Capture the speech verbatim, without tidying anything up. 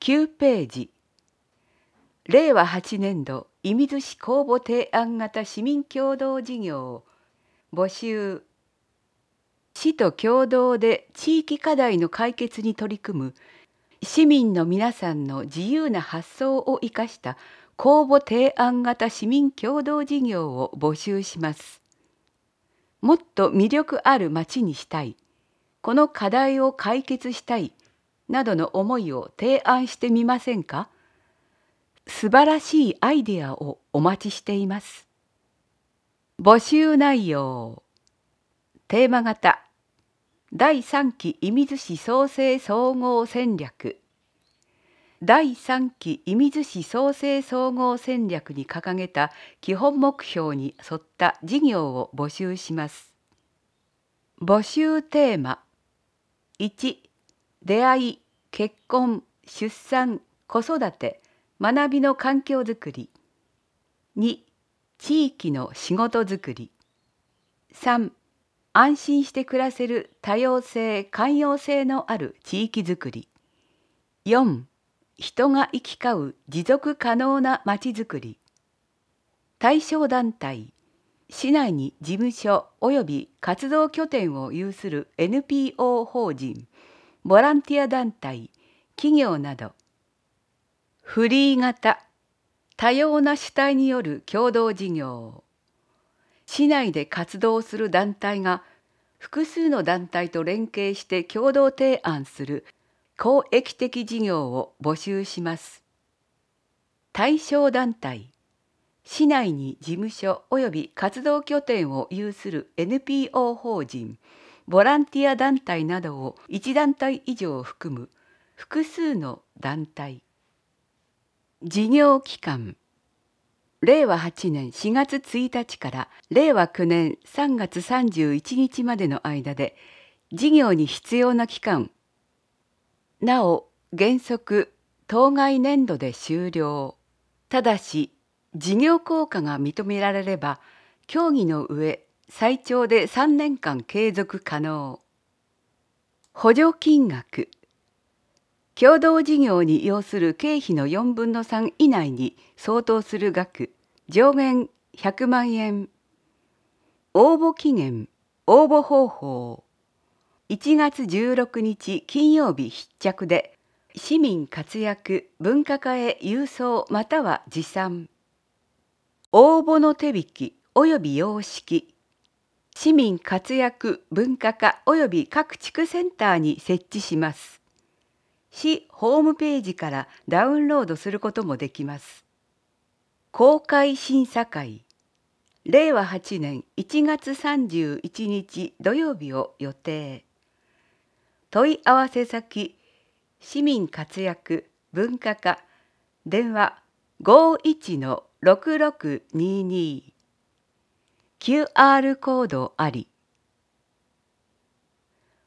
きゅうページ。れいわはちねんど射水市公募提案型市民共同事業募集。市と共同で地域課題の解決に取り組む市民の皆さんの自由な発想を生かした公募提案型市民共同事業を募集します。もっと魅力ある町にしたい、この課題を解決したいなどの思いを提案してみませんか。素晴らしいアイデアをお待ちしています。募集内容。テーマ型。だいさんき射水市創生総合戦略。だいさんき射水市創生総合戦略に掲げた基本目標に沿った事業を募集します。募集テーマ。いち、出会い、結婚、出産、子育て、学びの環境づくり。に、地域の仕事づくり。さん、安心して暮らせる多様性、寛容性のある地域づくり。よん、人が行き交う持続可能なまちづくり。対象団体、市内に事務所及び活動拠点を有する エヌピーオー 法人、ボランティア団体、企業など。フリー型、多様な主体による共同事業。市内で活動する団体が複数の団体と連携して共同提案する公益的事業を募集します。対象団体、市内に事務所及び活動拠点を有する エヌピーオー 法人、ボランティア団体などをいち団体以上含む複数の団体。事業期間。れいわはちねんしがつついたちかられいわきゅうねんさんがつさんじゅういちにちまでの間で、事業に必要な期間。なお、原則、当該年度で終了。ただし、事業効果が認められれば、協議の上、最長でさんねんかん継続可能。補助金額。共同事業に要する経費のよんぶんのさん以内に相当する額、上限ひゃくまんえん。応募期限、応募方法。いちがつじゅうろくにち金曜日必着で、市民活躍文化課へ郵送または持参。応募の手引き及び様式。市民活躍文化課及び各地区センターに設置します。市ホームページからダウンロードすることもできます。公開審査会。れいわはちねんいちがつさんじゅういちにち土曜日を予定。問い合わせ先、市民活躍文化課、電話 ごいちのろくろくにに。キューアール コードあり。